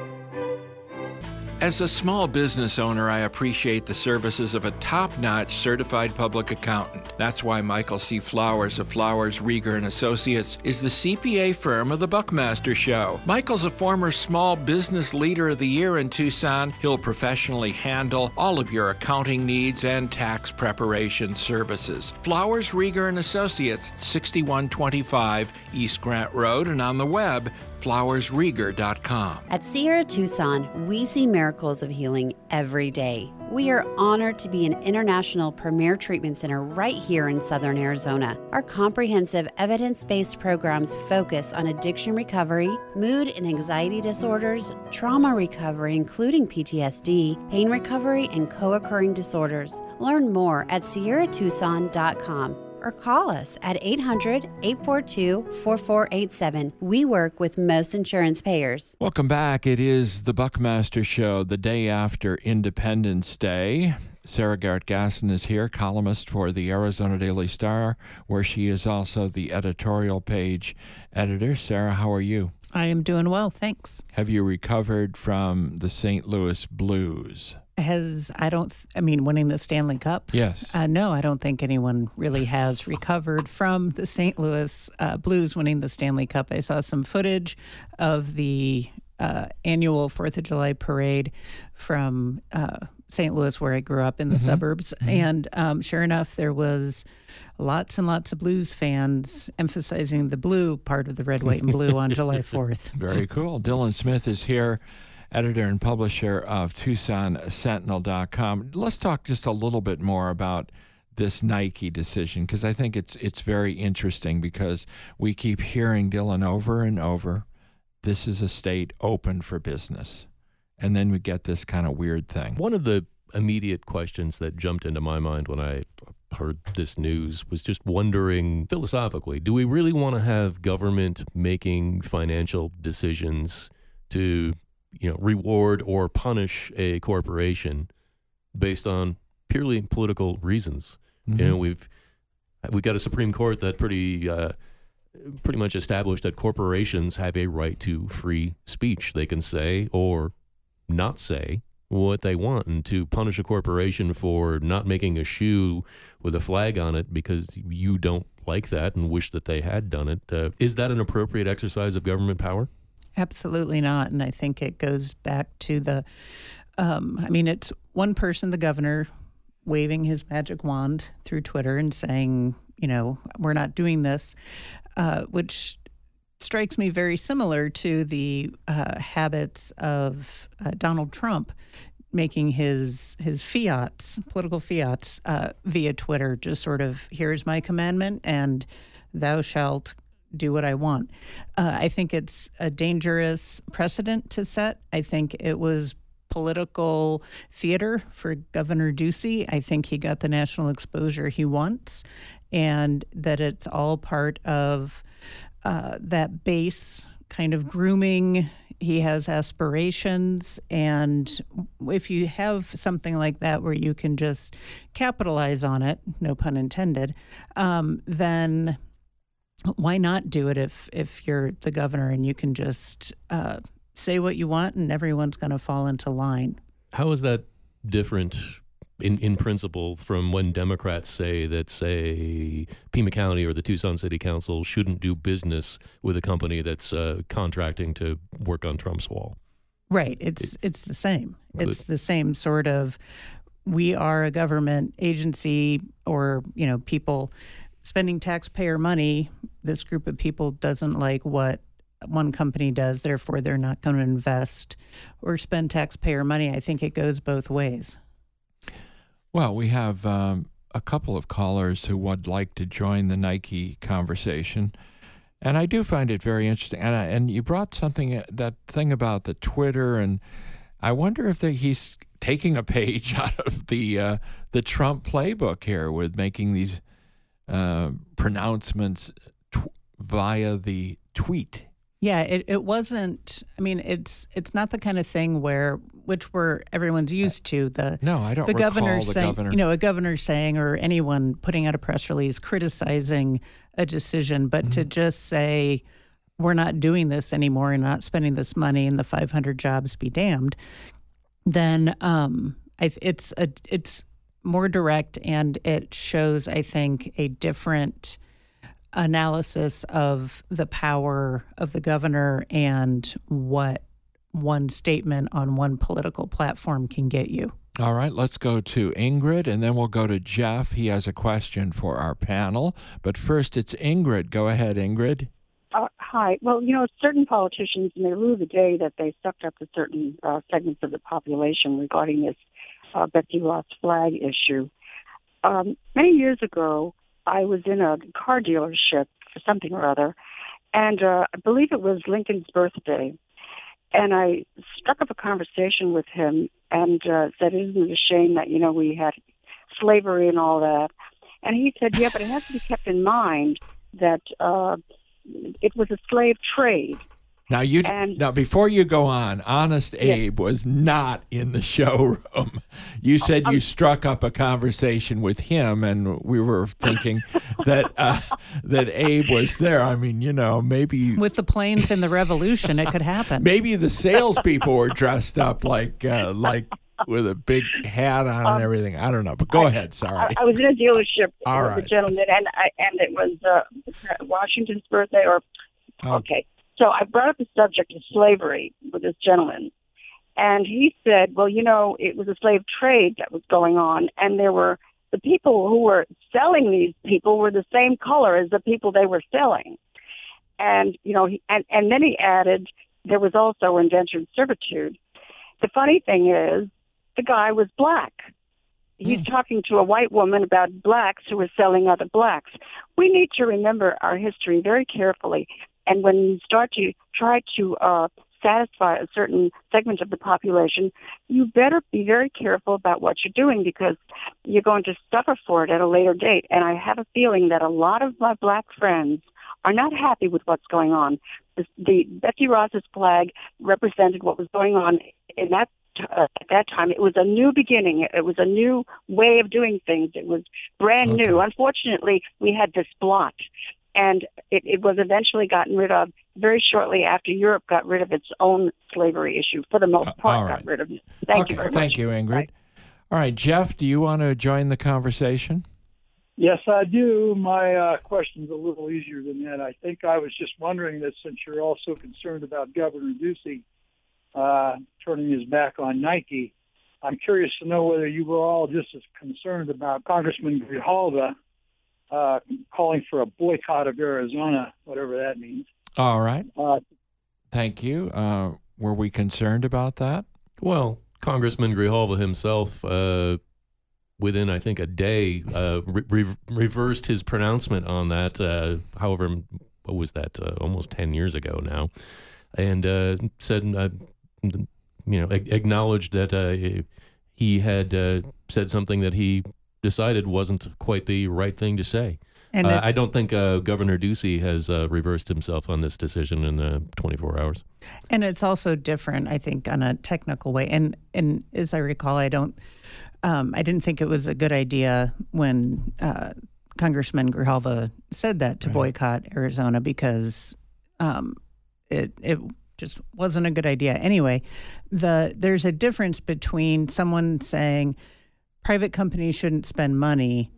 As a small business owner, I appreciate the services of a top-notch certified public accountant. That's why Michael C. Flowers of Flowers, Rieger and Associates is the C P A firm of the Buckmaster Show. Michael's a former Small Business Leader of the Year in Tucson. He'll professionally handle all of your accounting needs and tax preparation services. Flowers, Rieger and Associates, sixty-one twenty-five East Grant Road, and on the web, flowers rieger dot com. At Sierra Tucson, we see miracles of healing every day. We are honored to be an international premier treatment center right here in Southern Arizona. Our comprehensive evidence-based programs focus on addiction recovery, mood and anxiety disorders, trauma recovery including P T S D, pain recovery, and co-occurring disorders. Learn more at sierra tucson dot com. Or call us at eight hundred, eight four two, four four eight seven. We work with most insurance payers. Welcome back. It is the Buckmaster Show, the day after Independence Day. Sarah Garrett Gasson is here, columnist for the Arizona Daily Star, where she is also the editorial page editor. Sarah, how are you? I am doing well, thanks. Have you recovered from the Saint Louis Blues? Has, I don't, I mean, winning the Stanley Cup? Yes. Uh, no, I don't think anyone really has recovered from the Saint Louis uh, Blues winning the Stanley Cup. I saw some footage of the uh, annual fourth of July parade from uh, Saint Louis, where I grew up in the mm-hmm. suburbs. Mm-hmm. And um, sure enough, there was lots and lots of Blues fans emphasizing the blue part of the red, white, and blue on July fourth. Very cool. Dylan Smith is here, editor and publisher of Tucson Sentinel dot com. Let's talk just a little bit more about this Nike decision, because I think it's it's very interesting, because we keep hearing, Dylan, over and over, this is a state open for business. And then we get this kind of weird thing. One of the immediate questions that jumped into my mind when I heard this news was just wondering, philosophically, do we really want to have government making financial decisions to, you know, reward or punish a corporation based on purely political reasons? Mm-hmm. You know, we've we've got a Supreme Court that pretty uh, pretty much established that corporations have a right to free speech. They can say or not say what they want, and to punish a corporation for not making a shoe with a flag on it because you don't like that and wish that they had done it, uh, is that an appropriate exercise of government power? Absolutely not. And I think it goes back to the, um, I mean, it's one person, the governor, waving his magic wand through Twitter and saying, you know, we're not doing this, uh, which strikes me very similar to the uh, habits of uh, Donald Trump making his his fiats, political fiats, uh, via Twitter, just sort of, here's my commandment and thou shalt do what I want. Uh, I think it's a dangerous precedent to set. I think it was political theater for Governor Ducey. I think he got the national exposure he wants, and that it's all part of uh, that base kind of grooming he has aspirations, and if you have something like that where you can just capitalize on it, no pun intended, um, then why not do it if if you're the governor and you can just uh, say what you want and everyone's going to fall into line? How is that different in, in principle from when Democrats say that, say, Pima County or the Tucson City Council shouldn't do business with a company that's uh, contracting to work on Trump's wall? Right. It's, it, it's the same. It's but, the same sort of, we are a government agency, or, you know, people spending taxpayer money. This group of people doesn't like what one company does, therefore they're not going to invest or spend taxpayer money. I think it goes both ways. Well, we have um, a couple of callers who would like to join the Nike conversation, and I do find it very interesting. And I, and you brought something, that thing about the Twitter, and I wonder if the, he's taking a page out of the uh, the Trump playbook here with making these uh, pronouncements tw- via the tweet. Yeah, it, it wasn't, I mean, it's it's not the kind of thing where, which we're, everyone's used to. The No, I don't the recall governor the saying, governor. You know, a governor saying, or anyone putting out a press release criticizing a decision, but mm-hmm. to just say, we're not doing this anymore and not spending this money and the five hundred jobs be damned, then um, I, it's a, it's more direct, and it shows, I think, a different analysis of the power of the governor and what one statement on one political platform can get you. All right, let's go to Ingrid, and then we'll go to Jeff. He has a question for our panel. But first, it's Ingrid. Go ahead, Ingrid. Uh, hi. Well, you know, certain politicians, and they rue the day that they sucked up to certain uh, segments of the population regarding this uh, Betsy Ross flag issue. Um, many years ago, I was in a car dealership for something or other, and uh, I believe it was Lincoln's birthday. And I struck up a conversation with him and uh, said, isn't it a shame that, you know, we had slavery and all that? And he said, yeah, but it has to be kept in mind that uh, it was a slave trade. Now, you and, now before you go on, Honest yes. Abe was not in the showroom. You said um, you struck up a conversation with him, and we were thinking that uh, that Abe was there. I mean, you know, maybe with the planes and the Revolution, it could happen. Maybe the salespeople were dressed up like uh, like with a big hat on um, and everything. I don't know, but go I, ahead. Sorry, I, I was in a dealership All with right. a gentleman, and I, and it was uh, Washington's birthday, or Oh. okay. So I brought up the subject of slavery with this gentleman, and he said, well, you know, it was a slave trade that was going on, and there were the people who were selling these people were the same color as the people they were selling. And, you know, he, and, and then he added there was also indentured servitude. The funny thing is the guy was black. He's mm. talking to a white woman about blacks who were selling other blacks. We need to remember our history very carefully. And when you start to try to uh, satisfy a certain segment of the population, you better be very careful about what you're doing, because you're going to suffer for it at a later date. And I have a feeling that a lot of my black friends are not happy with what's going on. The, the Betsy Ross's flag represented what was going on in that uh, at that time. It was a new beginning. It was a new way of doing things. It was brand okay. new. Unfortunately, we had this blot. And it, it was eventually gotten rid of very shortly after Europe got rid of its own slavery issue. For the most part, uh, right. got rid of it. Thank okay. you very Thank much. you, Ingrid. Right. All right, Jeff, do you want to join the conversation? Yes, I do. My uh, question's a little easier than that. I think I was just wondering that since you're also concerned about Governor Ducey uh, turning his back on Nike, I'm curious to know whether you were all just as concerned about Congressman Grijalva Uh, calling for a boycott of Arizona, whatever that means. All right. Uh, Thank you. Uh, were we concerned about that? Well, Congressman Grijalva himself, uh, within, I think, a day, uh, re- re- reversed his pronouncement on that, uh, however, what was that, uh, almost ten years ago now, and uh, said, uh, you know, a- acknowledged that uh, he had uh, said something that he decided wasn't quite the right thing to say. And uh, it, I don't think uh, Governor Ducey has uh, reversed himself on this decision in uh, twenty-four hours. And it's also different, I think, on a technical way. And and as I recall, I don't, um, I didn't think it was a good idea when uh, Congressman Grijalva said that to right. boycott Arizona because um, it it just wasn't a good idea. Anyway, the there's a difference between someone saying private companies shouldn't spend money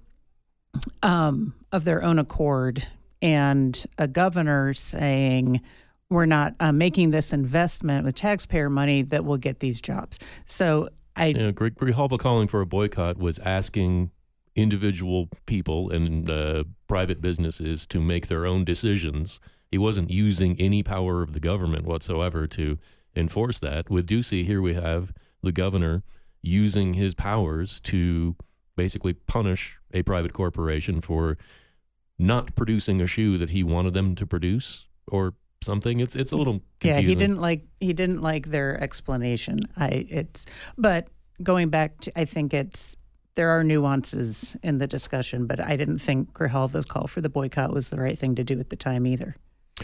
Um, of their own accord, and a governor saying we're not uh, making this investment with taxpayer money that will get these jobs. So I, you know, Greg Grijalva calling for a boycott was asking individual people and uh, private businesses to make their own decisions. He wasn't using any power of the government whatsoever to enforce that. With Ducey, here we have the governor using his powers to basically punish a private corporation for not producing a shoe that he wanted them to produce or something. It's it's a little confusing. Yeah, he didn't like he didn't like their explanation. I it's but going back to I think it's there are nuances in the discussion, but I didn't think Grijalva's call for the boycott was the right thing to do at the time either.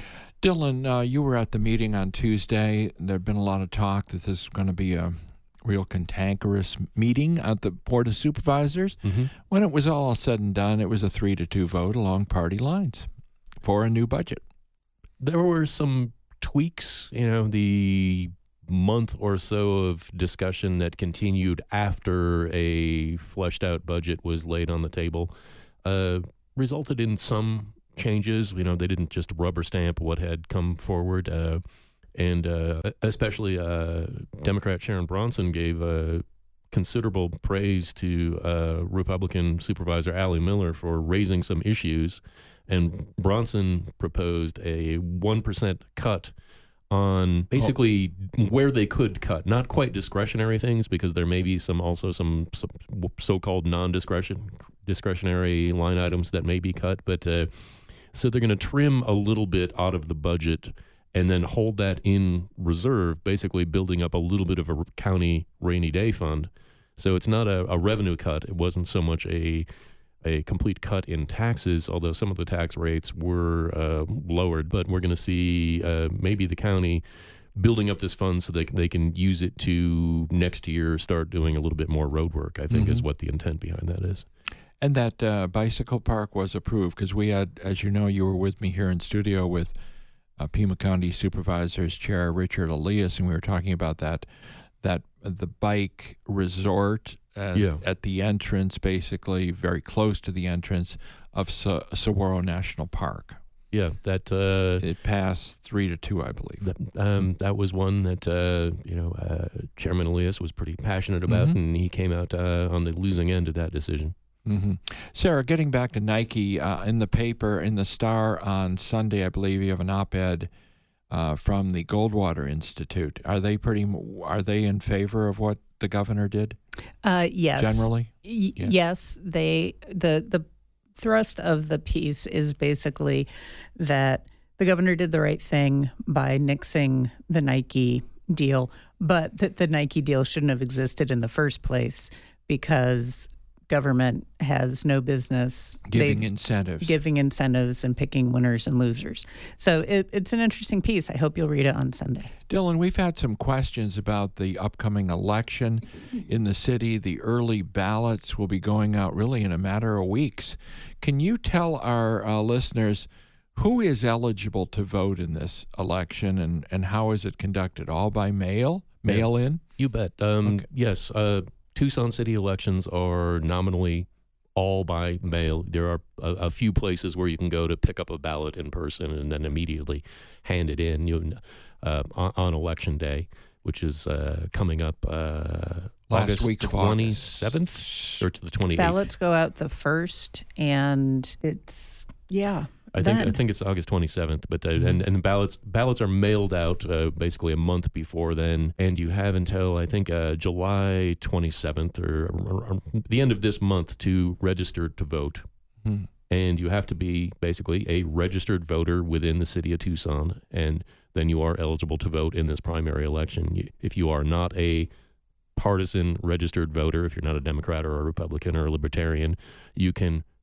Dylan, uh, you were at the meeting on Tuesday. There'd been a lot of talk that this is going to be a real cantankerous meeting at the Board of Supervisors. Mm-hmm. When it was all said and done, it was a three to two vote along party lines for a new budget. There were some tweaks, you know, the month or so of discussion that continued after a fleshed out budget was laid on the table, uh, resulted in some changes. You know, they didn't just rubber stamp what had come forward. Uh, And uh, especially uh, Democrat Sharon Bronson gave uh, considerable praise to uh, Republican Supervisor Allie Miller for raising some issues. And Bronson proposed a one percent cut on basically oh. where they could cut. Not quite discretionary things, because there may be some also some, some so-called non-discretion discretionary line items that may be cut. But uh, so they're going to trim a little bit out of the budget and then hold that in reserve, basically building up a little bit of a county rainy day fund. So it's not a, a revenue cut. It wasn't so much a a complete cut in taxes, although some of the tax rates were uh, lowered. But we're going to see uh, maybe the county building up this fund so they, they can use it to next year start doing a little bit more road work, I think, mm-hmm. is what the intent behind that is. And that uh, bicycle park was approved because we had, as you know, you were with me here in studio with Uh, Pima County Supervisors Chair Richard Elias, and we were talking about that, that uh, the bike resort at, yeah. at the entrance, basically very close to the entrance of Sa- Saguaro National Park. Yeah, that uh, it passed three to two, I believe. That, um, that was one that uh, you know uh, Chairman Elias was pretty passionate about, mm-hmm. and he came out uh, on the losing end of that decision. Mm-hmm. Sarah, getting back to Nike, uh, in the paper, in the Star on Sunday, I believe you have an op-ed uh, from the Goldwater Institute. Are they pretty? Are they in favor of what the governor did? Uh, yes. Generally, y- yeah. yes. They the the thrust of the piece is basically that the governor did the right thing by nixing the Nike deal, but that the Nike deal shouldn't have existed in the first place because government has no business giving incentives, giving incentives and picking winners and losers. So it, it's an interesting piece. I hope you'll read it on Sunday. Dylan, we've had some questions about the upcoming election in the city. The early ballots will be going out really in a matter of weeks. Can you tell our uh, listeners who is eligible to vote in this election, and, and how is it conducted? All by mail? Mail yeah, in? You bet. Um, okay. Yes. Uh, Tucson city elections are nominally all by mail. There are a, a few places where you can go to pick up a ballot in person and then immediately hand it in you, uh, on, on election day, which is uh, coming up uh, last August week of twenty-seventh or to the twenty-eighth. Ballots go out the first, and it's, yeah. I think I think it's August twenty-seventh, but uh, mm-hmm. and and ballots ballots are mailed out uh, basically a month before then, and you have until I think uh, July twenty-seventh or, or, or the end of this month to register to vote, mm-hmm. and you have to be basically a registered voter within the city of Tucson, and then you are eligible to vote in this primary election. If you are not a partisan registered voter, if you're not a Democrat or a Republican or a Libertarian, you can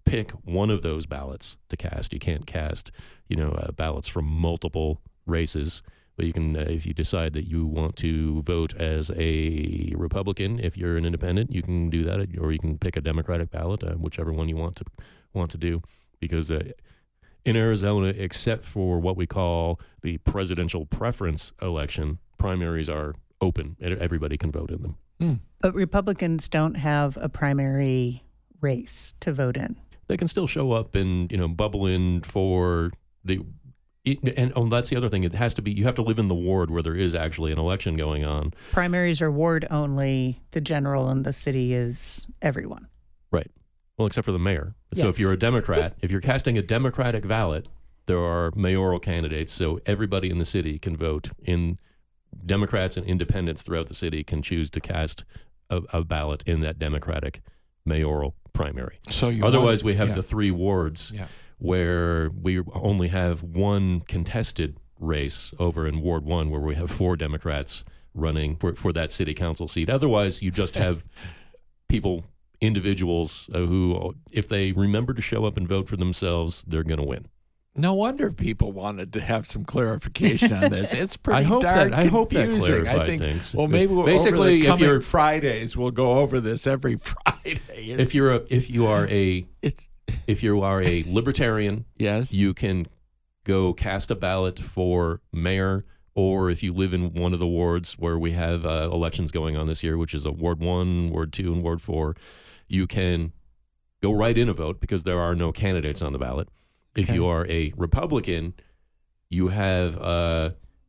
pick one of those ballots to cast. You can't cast, you know, uh, ballots from multiple races. But you can, uh, if you decide that you want to vote as a Republican, if you're an independent, you can do that, or you can pick a Democratic ballot, uh, whichever one you want to want to do. Because uh, in Arizona, except for what we call the presidential preference election, primaries are open. Everybody can vote in them. Hmm. But Republicans don't have a primary race to vote in. They can still show up and, you know, bubble in for the. It, and oh, that's the other thing. It has to be, you have to live in the ward where there is actually an election going on. Primaries are ward only. The general in the city is everyone. Right. Well, except for the mayor. Yes. So if you're a Democrat, if you're casting a Democratic ballot, there are mayoral candidates. So everybody in the city can vote. In Democrats and independents throughout the city can choose to cast a, a ballot in that Democratic mayoral primary. So you Otherwise, want, we have yeah. the three wards. Yeah. Where we only have one contested race over in Ward one, where we have four Democrats running for, for that city council seat. Otherwise, you just have people, individuals uh, who, if they remember to show up and vote for themselves, they're going to win. No wonder people wanted to have some clarification on this. It's pretty I hope darn that, I hope that confusing. clarified I think, things. Well, maybe we'll, basically, over the if coming you're Fridays, we'll go over this every Friday. It's, if you're a, if you are a it's if you are a libertarian, yes, you can go cast a ballot for mayor. Or if you live in one of the wards where we have uh, elections going on this year, which is a Ward one, Ward two, and Ward four, you can go write in a vote because there are no candidates on the ballot. If Okay. you are a Republican, you have uh,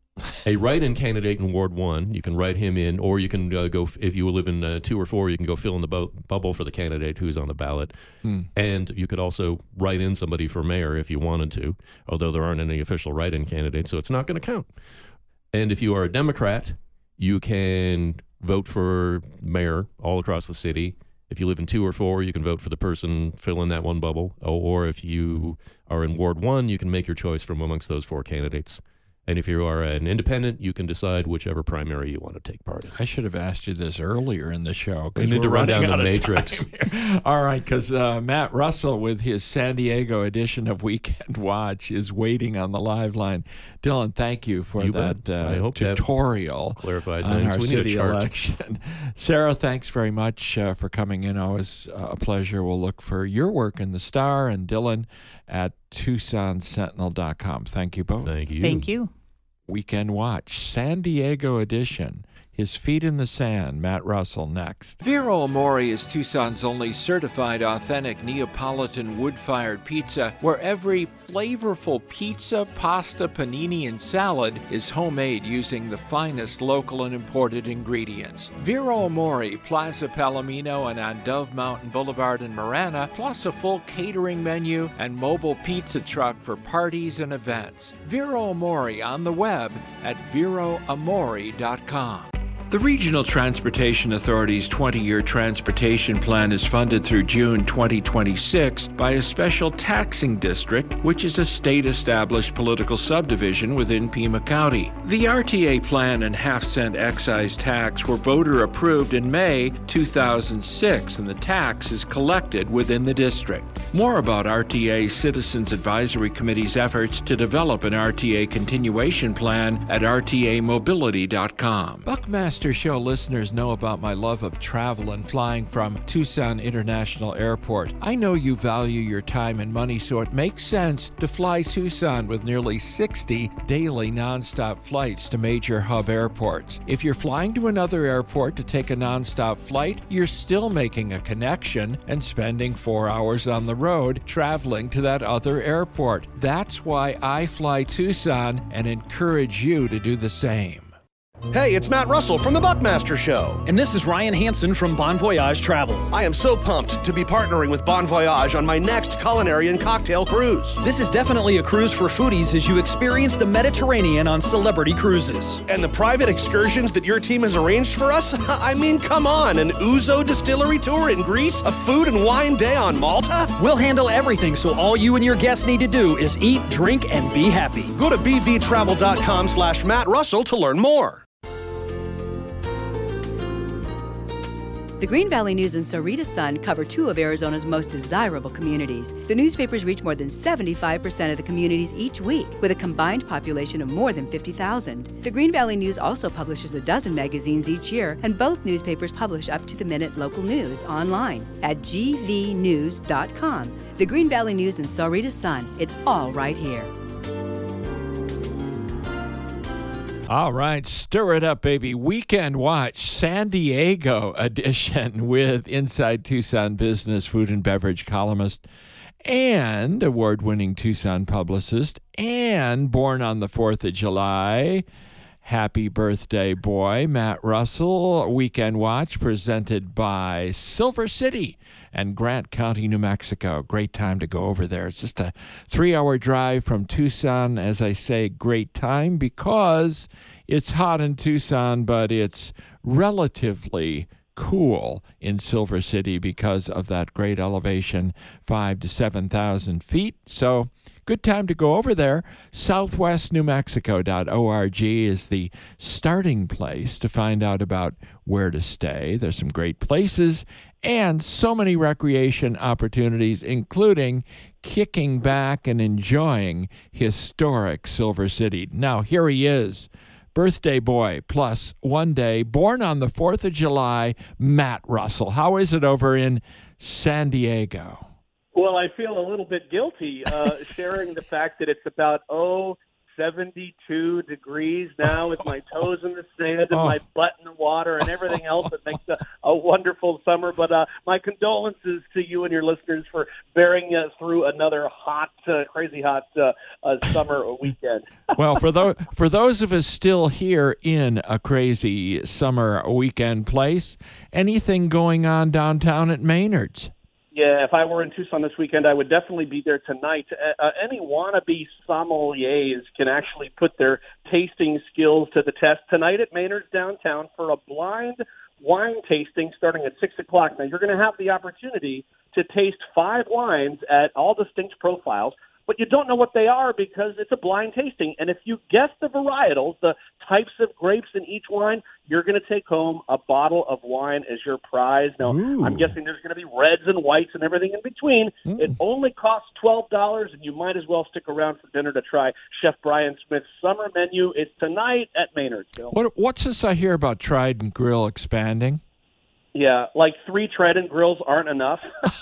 a write-in candidate in Ward one. You can write him in, or you can uh, go, if you live in uh, two or four, you can go fill in the bu- bubble for the candidate who's on the ballot. Hmm. And you could also write in somebody for mayor if you wanted to, although there aren't any official write-in candidates, so it's not going to count. And if you are a Democrat, you can vote for mayor all across the city. If you live in two or four, you can vote for the person, fill in that one bubble. Or if you are in Ward one, you can make your choice from amongst those four candidates. And if you are an independent, you can decide whichever primary you want to take part in. I should have asked you this earlier in the show. We need to run down the matrix. All right, because uh, Matt Russell with his San Diego edition of Weekend Watch is waiting on the live line. Dylan, thank you for You that bet. uh, I hope to have tutorial clarified on things. our We need a city chart. election. Sarah, thanks very much uh, for coming in. Always uh, a pleasure. We'll look for your work in the Star, and Dylan at Tucson Sentinel dot com. Thank you both. Thank you. Thank you. Weekend Watch, San Diego edition. His feet in the sand. Matt Russell next. Vero Amore is Tucson's only certified authentic Neapolitan wood-fired pizza, where every flavorful pizza, pasta, panini, and salad is homemade using the finest local and imported ingredients. Vero Amore, Plaza Palomino, and on Dove Mountain Boulevard in Marana, plus a full catering menu and mobile pizza truck for parties and events. Vero Amore on the web at vero amore dot com. The Regional Transportation Authority's twenty-year transportation plan is funded through June twenty twenty-six by a special taxing district, which is a state-established political subdivision within Pima County. The R T A plan and half-cent excise tax were voter-approved in May two thousand six, and the tax is collected within the district. More about R T A's Citizens Advisory Committee's efforts to develop an R T A continuation plan at r t a mobility dot com. Buckmaster Show listeners know about my love of travel and flying from Tucson International Airport. I know you value your time and money, so it makes sense to fly Tucson with nearly sixty daily nonstop flights to major hub airports. If you're flying to another airport to take a nonstop flight, you're still making a connection and spending four hours on the road traveling to that other airport. That's why I fly Tucson and encourage you to do the same. Hey, it's Matt Russell from the Buckmaster Show. And this is Ryan Hansen from Bon Voyage Travel. I am so pumped to be partnering with Bon Voyage on my next culinary and cocktail cruise. This is definitely a cruise for foodies as you experience the Mediterranean on Celebrity Cruises. And the private excursions that your team has arranged for us? I mean, come on, an Ouzo distillery tour in Greece? A food and wine day on Malta? We'll handle everything, so all you and your guests need to do is eat, drink, and be happy. Go to b v travel dot com slash Matt Russell to learn more. The Green Valley News and Sarita Sun cover two of Arizona's most desirable communities. The newspapers reach more than seventy-five percent of the communities each week, with a combined population of more than fifty thousand. The Green Valley News also publishes a dozen magazines each year, and both newspapers publish up-to-the-minute local news online at g v news dot com. The Green Valley News and Sarita Sun. It's all right here. All right, stir it up, baby. Weekend Watch, San Diego edition with Inside Tucson business, food and beverage columnist and award-winning Tucson publicist and born on the fourth of July. Happy birthday, boy, Matt Russell. Weekend Watch presented by Silver City and Grant County, New Mexico. Great time to go over there. It's just a three-hour drive from Tucson. As I say, great time because it's hot in Tucson, but it's relatively cool in Silver City because of that great elevation, five to seven thousand feet. So good time to go over there. southwest new mexico dot org is the starting place to find out about where to stay. There's some great places and so many recreation opportunities, including kicking back and enjoying historic Silver City. Now, here he is, birthday boy plus one day, born on the fourth of July, Matt Russell. How is it over in San Diego? Well, I feel a little bit guilty uh, sharing the fact that it's about, oh, seventy-two degrees now with my toes in the sand and Oh. my butt in the water and everything else that makes a, a wonderful summer. But uh, my condolences to you and your listeners for bearing uh, through another hot, uh, crazy hot uh, uh, summer weekend. Well, for those for those of us still here in a crazy summer weekend place, anything going on downtown at Maynard's? Yeah, if I were in Tucson this weekend, I would definitely be there tonight. Uh, uh, any wannabe sommeliers can actually put their tasting skills to the test tonight at Maynard's downtown for a blind wine tasting starting at six o'clock. Now, you're going to have the opportunity to taste five wines at all distinct profiles, but you don't know what they are because it's a blind tasting. And if you guess the varietals, the types of grapes in each wine, you're going to take home a bottle of wine as your prize. Now, Ooh. I'm guessing there's going to be reds and whites and everything in between. Mm. It only costs twelve dollars, and you might as well stick around for dinner to try Chef Brian Smith's summer menu. It's tonight at Maynard's. Bill. What what's this I hear about Trident Grill expanding? Yeah, like three Trident grills aren't enough.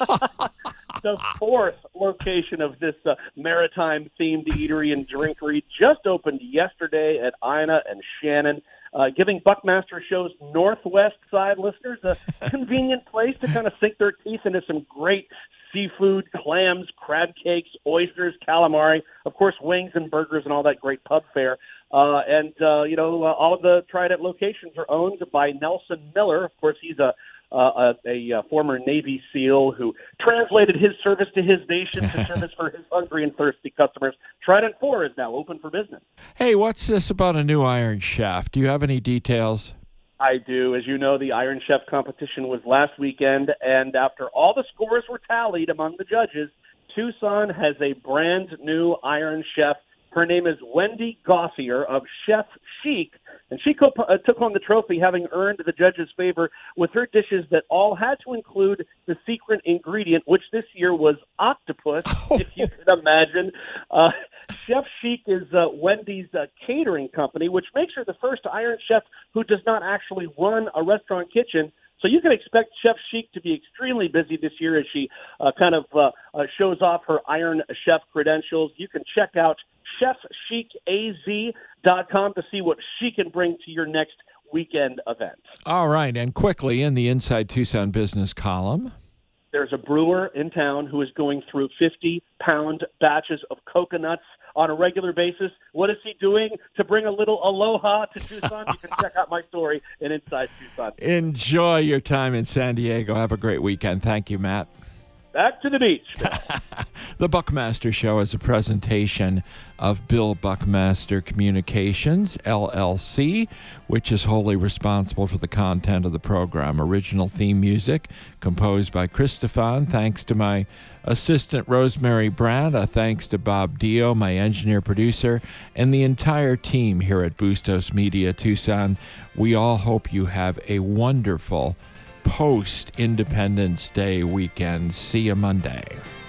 The fourth location of this uh, maritime-themed eatery and drinkery just opened yesterday at Ina and Shannon, uh, giving Buckmaster Show's Northwest Side listeners a convenient place to kind of sink their teeth into some great seafood, clams, crab cakes, oysters, calamari, of course, wings and burgers and all that great pub fare. Uh, and, uh, you know, uh, all of the Trident locations are owned by Nelson Miller. Of course, he's a Uh, a, a, a former Navy SEAL who translated his service to his nation to service for his hungry and thirsty customers. Trident four is now open for business. Hey, what's this about a new Iron Chef? Do you have any details? I do. As you know, the Iron Chef competition was last weekend, and after all the scores were tallied among the judges, Tucson has a brand new Iron Chef. Her name is Wendy Gossier of Chef Chic, and she co- uh, took home the trophy, having earned the judges' favor with her dishes that all had to include the secret ingredient, which this year was octopus, if you can imagine. Uh, Chef Chic is uh, Wendy's uh, catering company, which makes her the first Iron Chef who does not actually run a restaurant kitchen. So you can expect Chef Chic to be extremely busy this year as she uh, kind of uh, uh, shows off her Iron Chef credentials. You can check out chef chic a z dot com to see what she can bring to your next weekend event. All right, and quickly in the Inside Tucson Business column. There's a brewer in town who is going through fifty-pound batches of coconuts on a regular basis. What is he doing to bring a little aloha to Tucson? You can check out my story in Inside Tucson. Enjoy your time in San Diego. Have a great weekend. Thank you, Matt. Back to the beach. The Buckmaster Show is a presentation of Bill Buckmaster Communications, L L C, which is wholly responsible for the content of the program. Original theme music composed by Chris Stefan. Thanks to my assistant, Rosemary Brandt. Uh, thanks to Bob Dio, my engineer-producer, and the entire team here at Bustos Media Tucson. We all hope you have a wonderful post-Independence Day weekend. See you Monday.